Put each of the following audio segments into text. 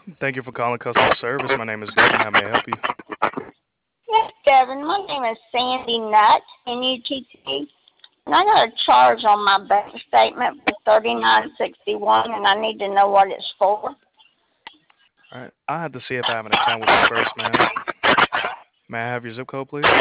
Thank you for calling customer service. My name is Devin. How may I help you? Yes, Kevin. My name is Sandy Nutt, N-U-T-T. And I got a charge on my bank statement for 3961, and I need to know what it's for. All right. I have to see if I have an account with you first, ma'am. May I have your zip code, please?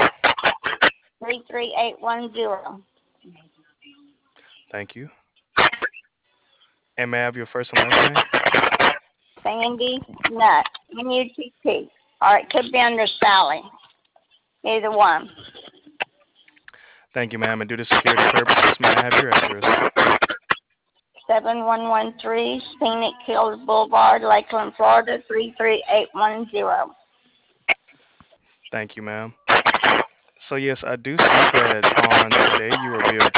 33810. Thank you. And may I have your first and last name? Sandy Nutt, N-U-T-T. Or it could be under Sally. Either one. Thank you, ma'am. And due to security purposes, may I have your address? 7113 Scenic Hills Boulevard, Lakeland, Florida, 33810. Thank you, ma'am. So yes, I do see that on today you were billed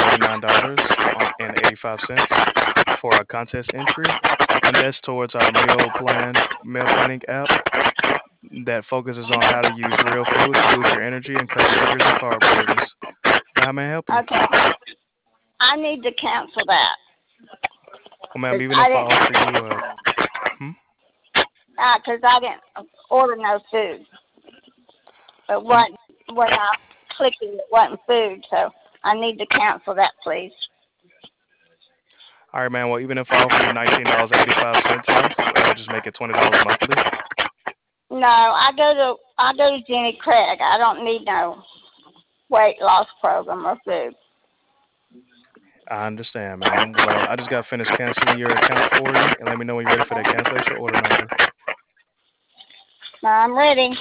$39.85 for a contest entry, and that's towards our meal planning app that focuses on how to use real food to boost your energy and cut sugars and carb cravings. Now, how may I help you? Okay. I need to cancel that. Well, ma'am, Because even I if I didn't, offer you a, hmm? cause I didn't order no food. But Um, when I clicked it, it wasn't food, so I need to cancel that, please. all right, ma'am. Well, even if I offer you $19.85 off, that'll just make it $20 monthly. No, I go to Jenny Craig. I don't need no weight loss program or food. I understand, ma'am. Well, I just got finished canceling your account for you, and let me know when you're ready for that cancellation order number. Now I'm ready.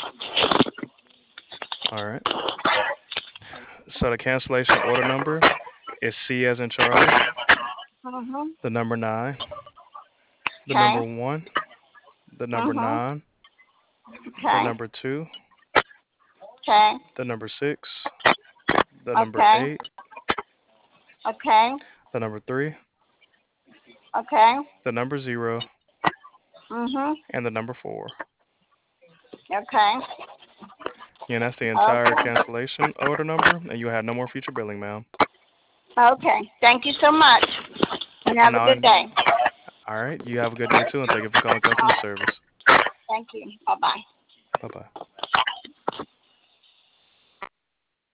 All right. So the cancellation order number is C as in Charlie, Mhm. the number nine, the number Okay. one, the number Mhm. nine, the Okay. number two, Okay. the number six, the number Okay. eight, Okay. the number three, Okay. the number zero, Mhm. and the number four. Okay. Yeah, and that's the entire Okay. cancellation order number, and you'll have no more future billing, ma'am. Okay. Thank you so much, and And have a now, good day. all right, you have a good day too, and thank you for calling customer service. Thank you. Bye bye. Bye bye.